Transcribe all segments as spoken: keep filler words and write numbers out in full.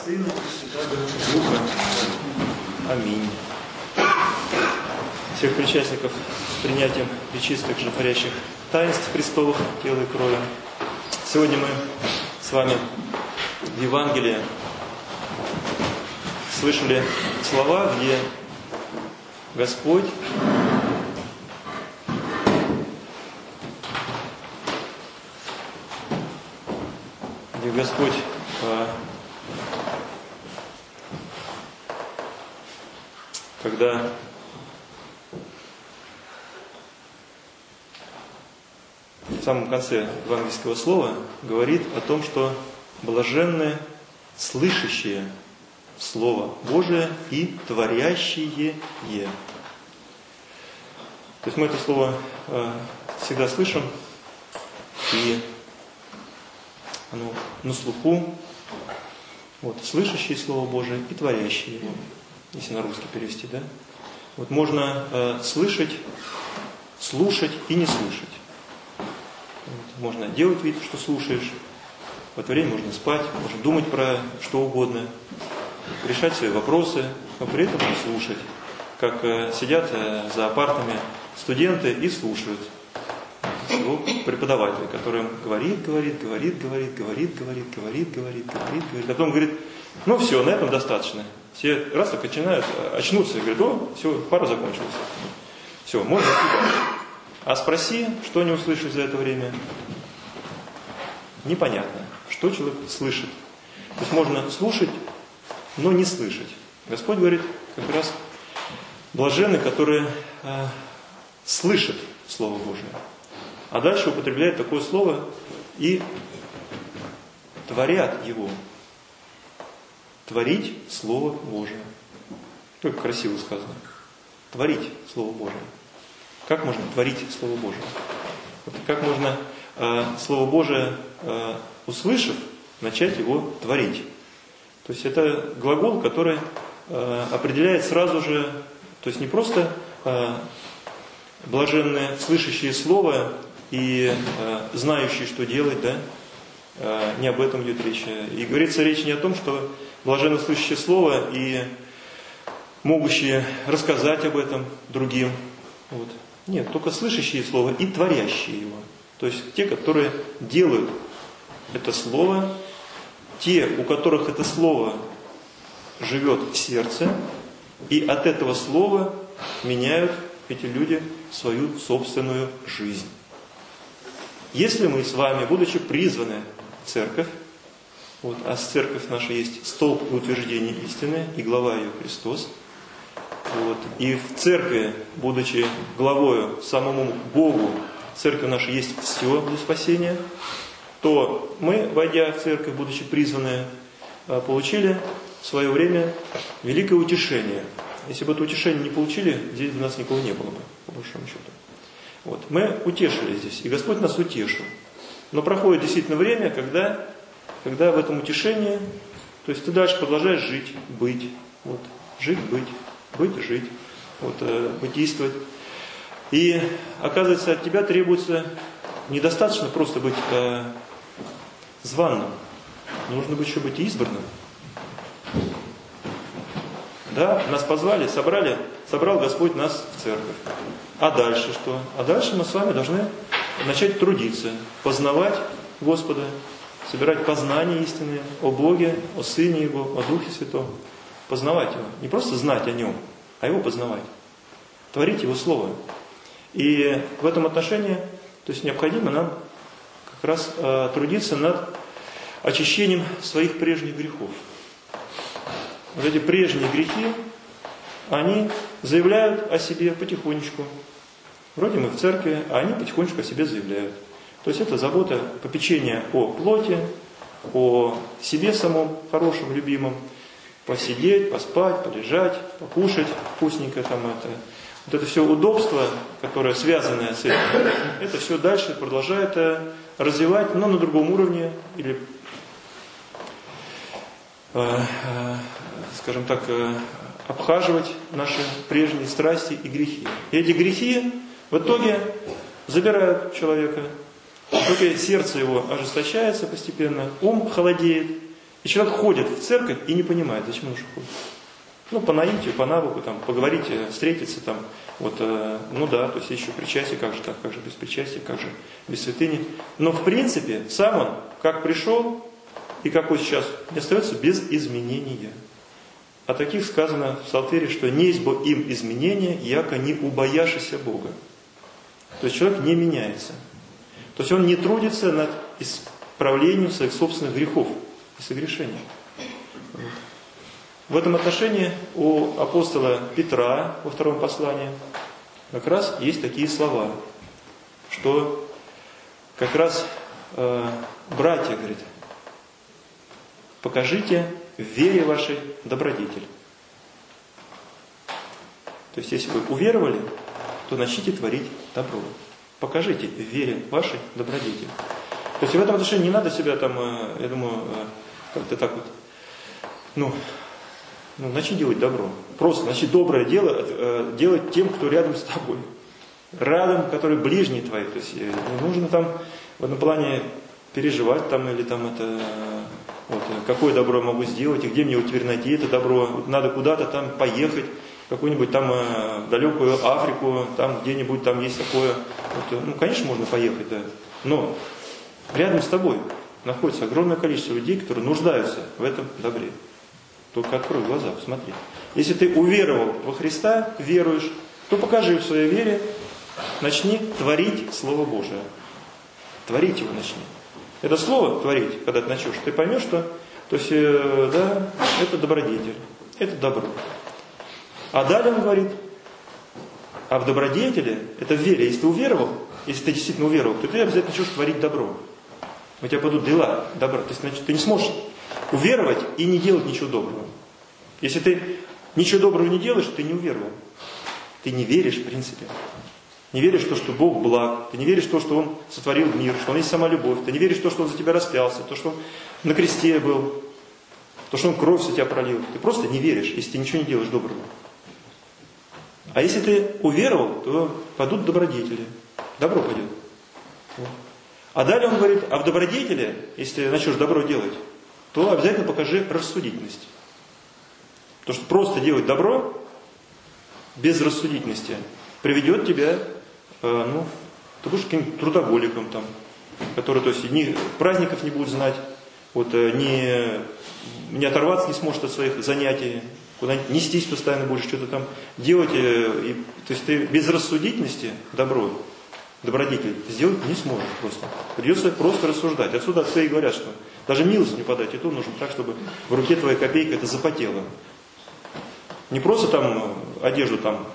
Сына и Святаго Духа. Аминь. Всех причастников с принятием пречистых животворящих таинств Христовых, тела и крови. Сегодня мы с вами в Евангелии слышали слова, где Господь где Господь когда в самом конце евангельского слова говорит о том, что блаженны слышащие Слово Божие и творящие. То есть мы это слово э, всегда слышим, и оно на слуху. Вот, слышащие Слово Божие и творящие его, если на русский перевести, да? Вот можно э, слышать, слушать и не слышать. Вот, можно делать вид, что слушаешь. В это время можно спать, можно думать про что угодно, решать свои вопросы, но при этом не слушать. Как э, сидят э, за партами студенты и слушают своего преподавателя, который им говорит, говорит, говорит, говорит, говорит, говорит, говорит, говорит, говорит, говорит. Потом говорит, ну все, на этом достаточно. Все раз так начинают, очнутся и говорят, о, все, пара закончилась. Все, можно идти дальше. А спроси, что они услышат за это время. Непонятно, что человек слышит. То есть можно слушать, но не слышать. Господь говорит, как раз блаженны, которые э, слышат Слово Божие. А дальше употребляет такое слово и творят его. Творить Слово Божие. Как красиво сказано. Творить Слово Божие. Как можно творить Слово Божие? Вот как можно э, Слово Божие, э, услышав, начать его творить? То есть это глагол, который э, определяет сразу же, то есть не просто э, блаженные, слышащие Слово и э, знающие, что делать, да? Э, не об этом идет речь. И говорится речь не о том, что блаженно слышащие Слово и могущие рассказать об этом другим. Вот. Нет, только слышащие Слово и творящие его. То есть те, которые делают это Слово, те, у которых это Слово живет в сердце, и от этого Слова меняют эти люди свою собственную жизнь. Если мы с вами, будучи призваны в церковь, вот, а церковь наша есть столб и утверждение истины, и глава ее Христос, вот, и в церкви, будучи главою самому Богу, церковь наша есть все для спасения, то мы, войдя в церковь, будучи призваны, получили в свое время великое утешение. Если бы это утешение не получили, здесь бы нас никого не было бы, по большому счету. Вот. Мы утешили здесь, и Господь нас утешил. Но проходит действительно время, когда, когда в этом утешении, то есть ты дальше продолжаешь жить, быть. Вот. Жить, быть, быть, жить. Вот, э, быть, действовать. И оказывается, от тебя требуется недостаточно просто быть э, званным. Нужно быть еще быть избранным. Да, нас позвали, собрали, собрал Господь нас в церковь. А дальше что? А дальше мы с вами должны начать трудиться, познавать Господа, собирать познания истинные о Боге, о Сыне Его, о Духе Святом. Познавать Его. Не просто знать о Нем, а Его познавать. Творить Его Слово. И в этом отношении, то есть необходимо нам как раз э, трудиться над очищением своих прежних грехов. Вот эти прежние грехи, они заявляют о себе потихонечку. Вроде мы в церкви, а они потихонечку о себе заявляют. То есть это забота, попечение о плоти, о себе самом хорошем, любимом. Посидеть, поспать, полежать, покушать вкусненько там это. Вот это все удобство, которое связанное с этим, это все дальше продолжает развивать, но на другом уровне, или, э, э, скажем так, э, обхаживать наши прежние страсти и грехи. И эти грехи в итоге забирают человека. В итоге сердце его ожесточается постепенно, ум холодеет, И человек ходит в церковь и не понимает, зачем он уже ходит. Ну, по наитию, по навыку, там, поговорить, встретиться, там, вот, э, ну да, то есть еще причастие, как же так, как же без причастия, как же без святыни. Но в принципе, сам он, как пришел и какой сейчас, не остается без изменения. О таких сказано в Псалтире, что «не есть бо им изменения, яко не убояшися Бога». То есть человек не меняется. То есть он не трудится над исправлением своих собственных грехов и согрешений. В этом отношении у апостола Петра во втором послании как раз есть такие слова, что как раз э, братья, говорит, покажите в вере вашей добродетель. То есть, если вы уверовали, то начните творить добро. Покажите в вере вашей добродетель. То есть, в этом отношении не надо себя там, э, я думаю, э, как-то так вот, ну, Ну, начни делать добро. Просто начни доброе дело э, делать тем, кто рядом с тобой. Рядом, который ближний твой. То есть не нужно там в этом плане переживать там или там это, вот, какое добро я могу сделать, и где мне вот теперь найти это добро. Вот надо куда-то там поехать, в какую-нибудь там э, далекую Африку, там где-нибудь там есть такое. Вот, ну, конечно, можно поехать, да. Но рядом с тобой находится огромное количество людей, которые нуждаются в этом добре. Только открой глаза, посмотри. Если ты уверовал во Христа, веруешь, то покажи в своей вере, начни творить Слово Божие. Творить его начни. Это слово творить, когда ты начнешь, ты поймешь, что то есть, да, это добродетель, это добро. А далее он говорит, а в добродетели, это в вере, если ты уверовал, если ты действительно уверовал, то ты обязательно начнешь творить добро. У тебя пойдут дела добра. То есть, значит, ты не сможешь уверовать и не делать ничего доброго. Если ты ничего доброго не делаешь, ты не уверовал. Ты не веришь, в принципе. Не веришь в то, что Бог благ. Ты не веришь в то, что Он сотворил мир, что Он есть сама любовь. Ты не веришь в то, что Он за тебя распялся, то, что Он на кресте был, то, что Он кровь за тебя пролил. Ты просто не веришь, если ты ничего не делаешь доброго. А если ты уверовал, то пойдут добродетели. Добро пойдет. А далее он говорит, а в добродетели, если начнешь добро делать, то обязательно покажи рассудительность. Потому что просто делать добро без рассудительности приведет тебя, э, ну, ты будешь каким-то трудоголиком там, который, то есть, ни праздников не будет знать, вот, не, не оторваться не сможет от своих занятий, куда-нибудь нестись постоянно будешь, что-то там делать. И, то есть ты без рассудительности добро, добродетель сделать не сможешь просто. Придется просто рассуждать. Отсюда отцы и говорят, что даже милость не подать, и то нужно так, чтобы в руке твоя копейка это запотела. Не просто там одежду там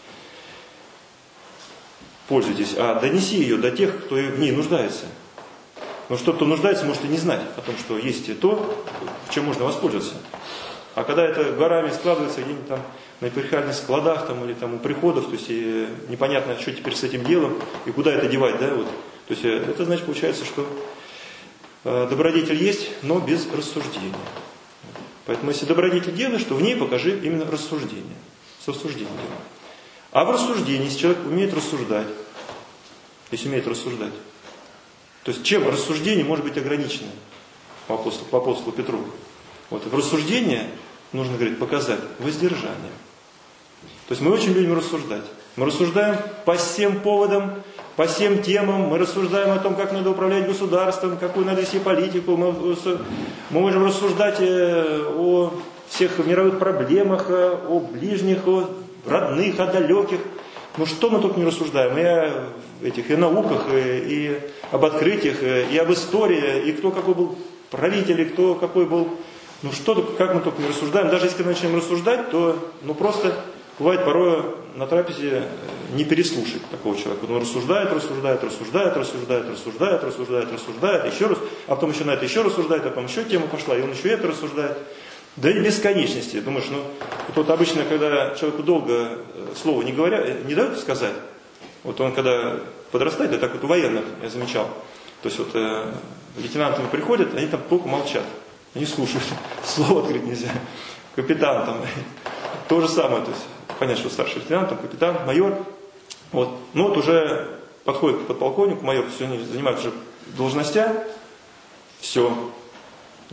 пользуйтесь, а донеси ее до тех, кто в ней нуждается. Но что кто нуждается, может и не знать о том, что есть и то, чем можно воспользоваться. А когда это горами складывается где-нибудь там на эпархиальных складах там, или там у приходов, то есть и непонятно, что теперь с этим делом и куда это девать, да, вот. То есть это значит получается, что э, добродетель есть, но без рассуждения. Поэтому если добродетель делаешь, то в ней покажи именно рассуждение. С рассуждением делай. А в рассуждении, если человек умеет рассуждать, если умеет рассуждать, то есть чем рассуждение может быть ограничено по апостолу, по апостолу Петру? Вот в рассуждении нужно, говорит, показать воздержание. То есть мы очень любим рассуждать. Мы рассуждаем по всем поводам, по всем темам. Мы рассуждаем о том, как надо управлять государством, какую надо вести политику. Мы, мы можем рассуждать о всех мировых проблемах, о ближних, о родных, о далеких. Ну что мы только не рассуждаем. И о этих и науках, и, и об открытиях, и об истории, и кто какой был правитель, и кто какой был... Ну что, как мы только не рассуждаем. Даже если мы начнем рассуждать, то ну просто бывает порой на трапезе не переслушать такого человека. Он рассуждает, рассуждает, рассуждает, рассуждает, рассуждает, рассуждает, рассуждает, еще раз, а потом еще на это еще рассуждает, а потом еще тема пошла, и он еще это рассуждает. Да и бесконечности. Думаешь, ну, вот обычно, когда человеку долго слова не говорят, не дают сказать, вот он когда подрастает, это так вот у военных, я замечал, то есть вот э, лейтенантами приходят, они там только молчат. Не слушают, слово открыть нельзя. Капитан там, то же самое, то есть, понятно, что старший лейтенант, там, капитан, майор. Вот. Ну вот уже подходит к подполковнику, майор, все, они занимают уже должностя, все.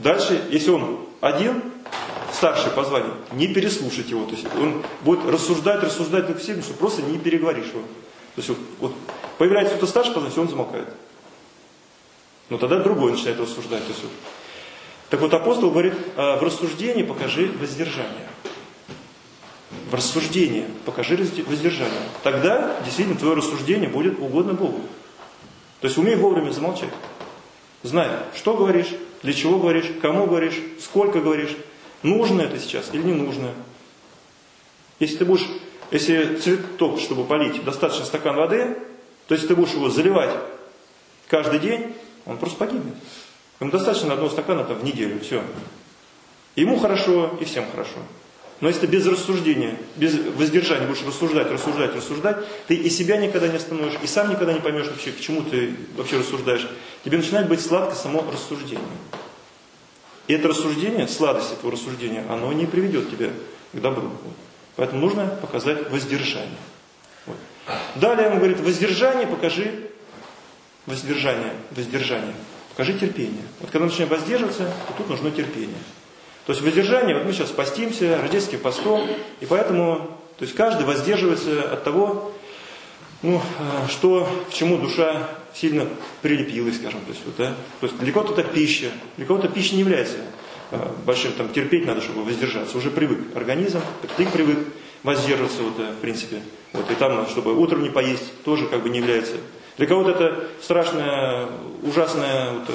Дальше, если он один, старший по званию, не переслушать его. То есть он будет рассуждать, рассуждать над всем, что просто не переговоришь его. То есть вот, вот появляется кто-то старший по званию, все, он замолкает. Но тогда другой начинает рассуждать. То есть, вот. Так вот апостол говорит, в рассуждении покажи воздержание. В рассуждении покажи воздержание. Тогда действительно твое рассуждение будет угодно Богу. То есть умей вовремя замолчать. Знай, что говоришь, для чего говоришь, кому говоришь, сколько говоришь. Нужно это сейчас или не нужно. Если ты будешь, если цветок, чтобы полить, достаточно стакан воды, то если ты будешь его заливать каждый день, он просто погибнет. Ему достаточно одного стакана там, в неделю, все. Ему хорошо, и всем хорошо. Но если ты без рассуждения, без воздержания будешь рассуждать, рассуждать, рассуждать, ты и себя никогда не остановишь, и сам никогда не поймешь вообще, к чему ты вообще рассуждаешь. Тебе начинает быть сладко само рассуждение. И это рассуждение, сладость этого рассуждения, оно не приведет тебя к добру. Поэтому нужно показать воздержание. Вот. Далее он говорит, воздержание покажи, воздержание, воздержание, покажи терпение. Вот когда начинаем воздерживаться, то тут нужно терпение. То есть воздержание, вот мы сейчас постимся, рождественским постом, и поэтому, то есть каждый воздерживается от того, ну, что, к чему душа сильно прилепилась, скажем. То есть, вот, да? То есть для кого-то это пища, для кого-то пища не является большим, там, терпеть надо, чтобы воздержаться. Уже привык организм, ты привык воздерживаться, вот, в принципе. Вот, и там, чтобы утром не поесть, тоже как бы не является. Для кого-то это страшное, ужасное вот,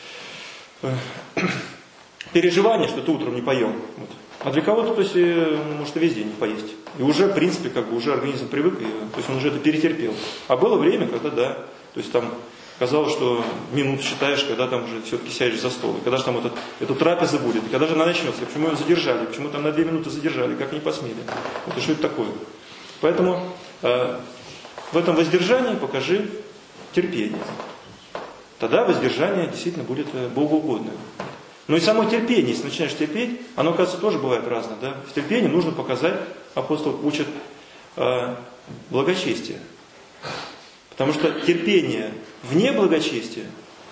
э, переживание, что ты утром не поел. Вот. А для кого-то, то есть, может и весь день не поесть. И уже, в принципе, как бы уже организм привык, и, то есть он уже это перетерпел. А было время, когда да, то есть там казалось, что минут считаешь, когда там уже все-таки сядешь за стол. И когда же там этот, эту трапеза будет, и когда же она начнется, почему ее задержали, почему там на две минуты задержали, как не посмели. Вот и что это такое. Поэтому э, в этом воздержании покажи терпение. Тогда воздержание действительно будет богоугодным. Но и само терпение, если начинаешь терпеть, оно, оказывается, тоже бывает разное. Да? В терпении нужно показать, апостол учит, э, благочестие. Потому что терпение вне благочестия,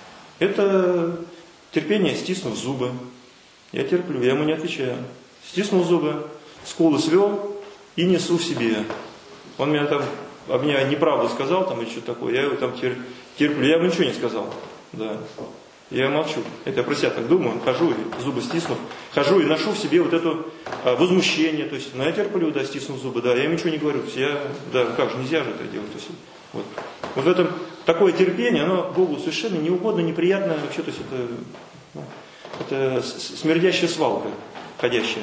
это терпение, стиснув зубы. Я терплю, я ему не отвечаю. Стиснул зубы, скулы свел и несу в себе. Он меня там, об меня неправду сказал там, или что-то такое, я его там терплю, я ему ничего не сказал. Да. Я молчу. Это я про себя так думаю, хожу, и зубы стиснув, хожу и ношу в себе вот это а, возмущение. То есть, ну я терплю, да, стиснув зубы, да, я им ничего не говорю. То есть, я, да, как же, нельзя же это делать. То есть, вот. вот в этом такое терпение, оно Богу совершенно неугодно, неприятно. Вообще, то есть, это, ну, это смердящая свалка ходящая.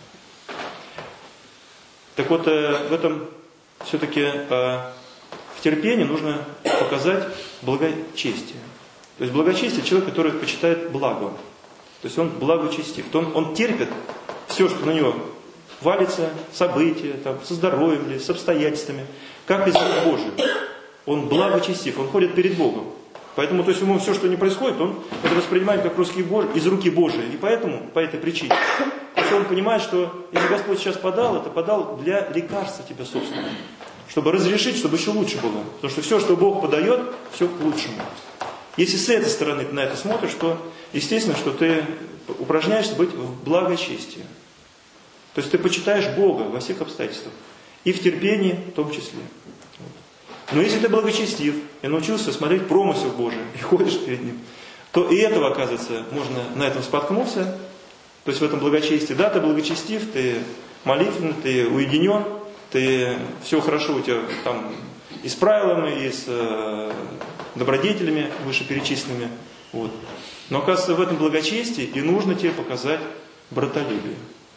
Так вот, в этом все-таки в терпении нужно показать благочестие. То есть благочестие — человек, который почитает благо. То есть он благочестив. То он, он терпит все, что на него валится, события, там, со здоровьем или с обстоятельствами, как из рук Божьих. Он благочестив, он ходит перед Богом. Поэтому, то есть ему все, что не происходит, он это воспринимает как из руки Божьей. И поэтому, по этой причине, то есть он понимает, что если Господь сейчас подал, это подал для лекарства тебя собственного. Чтобы разрешить, чтобы еще лучше было. Потому что все, что Бог подает, все к лучшему. Если с этой стороны ты на это смотришь, то естественно, что ты упражняешься быть в благочестии. То есть ты почитаешь Бога во всех обстоятельствах. И в терпении в том числе. Но если ты благочестив и научился смотреть промысел Божий и ходишь перед Ним, то и этого, оказывается, можно на этом споткнуться. То есть в этом благочестии. Да, ты благочестив, ты молитвенный, ты уединен, ты все хорошо у тебя там и с правилами, и с э, добродетелями вышеперечисленными. Вот. Но, оказывается, в этом благочестии и нужно тебе показать братолюбие.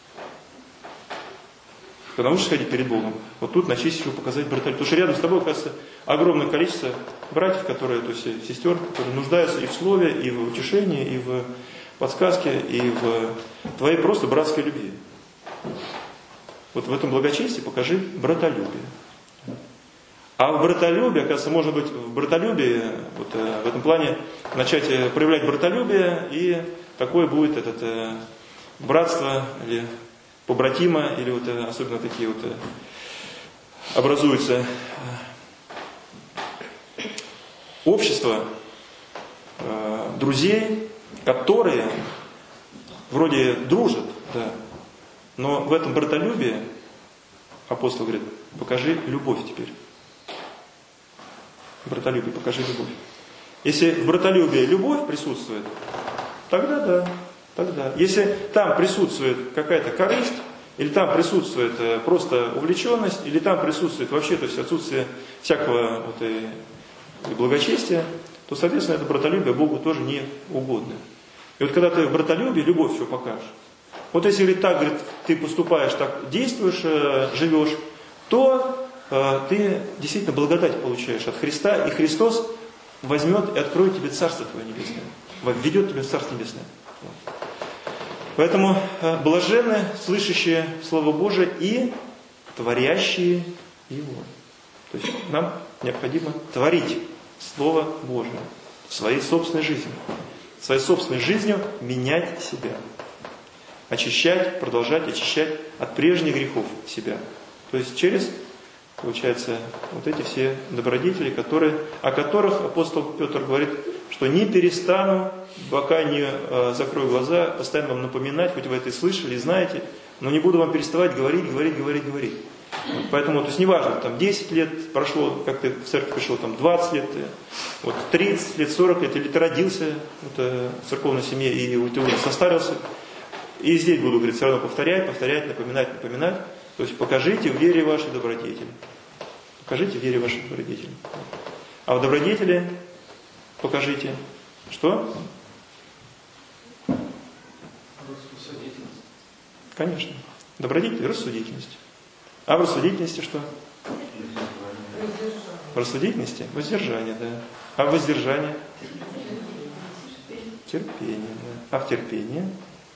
Когда научишься ходить перед Богом, вот тут начись еще показать братолюбие. Потому что рядом с тобой, оказывается, огромное количество братьев, которые, то есть сестер, которые нуждаются и в слове, и в утешении, и в подсказке, и в твоей просто братской любви. Вот в этом благочестии покажи братолюбие. А в братолюбии, оказывается, можно быть в братолюбии, вот, э, в этом плане начать э, проявлять братолюбие, и такое будет это э, братство, или побратима, или вот, э, особенно такие вот э, образуются э, общества э, друзей, которые вроде дружат, да, но в этом братолюбии апостол говорит, покажи любовь теперь. Братолюбие, покажи любовь. Если в братолюбии любовь присутствует, тогда да, тогда. Если там присутствует какая-то корысть, или там присутствует просто увлеченность, или там присутствует вообще, то есть отсутствие всякого вот и, и благочестия, то, соответственно, это братолюбие Богу тоже не угодно. И вот когда ты в братолюбии любовь все покажешь, вот если, говорит, так, говорит, ты поступаешь, так действуешь, живешь, то э, ты действительно благодать получаешь от Христа, и Христос возьмет и откроет тебе Царство Твое Небесное, введет тебя в Царство Небесное. Поэтому э, блаженны, слышащие Слово Божие и творящие его. То есть нам необходимо творить Слово Божие в своей собственной жизни. Своей собственной жизнью менять себя. Очищать, продолжать очищать от прежних грехов себя. То есть через, получается, вот эти все добродетели, которые, о которых апостол Петр говорит, что не перестану, пока не э, закрою глаза, постоянно вам напоминать, хоть вы это и слышали, знаете, но не буду вам переставать говорить, говорить, говорить, говорить. Вот, поэтому, то есть неважно, там десять лет прошло, как ты в церковь пришел, там двадцать лет, вот тридцать лет, сорок лет, или ты родился вот, э, в церковной семье и ты уже состарился. И здесь буду, говорит, все равно повторять, повторять, напоминать, напоминать. То есть покажите в вере вашей добродетели. Покажите в вере вашей добродетели. А в добродетели покажите что? Рассудительность. Конечно. Добродетель – рассудительность. А в рассудительности что? В рассудительности – воздержание, да. А в воздержании? Терпение, да. А в терпении?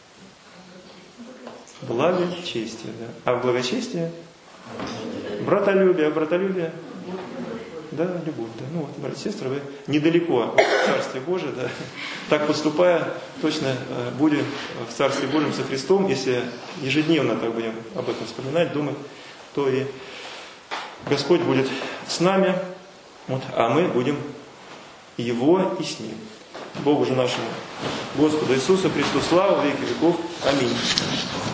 Благочестие, да. А в благочестии? Братолюбие. А братолюбие? Да, любовь, да. Ну вот, братья и сестры, вы недалеко от Царствия Божия, да. Так поступая, точно будем в Царстве Божьем со Христом. Если ежедневно так будем об этом вспоминать, думать, то и Господь будет с нами, вот, а мы будем Его и с Ним. Богу же нашему, Господу Иисусу Христу, славу веки веков. Аминь.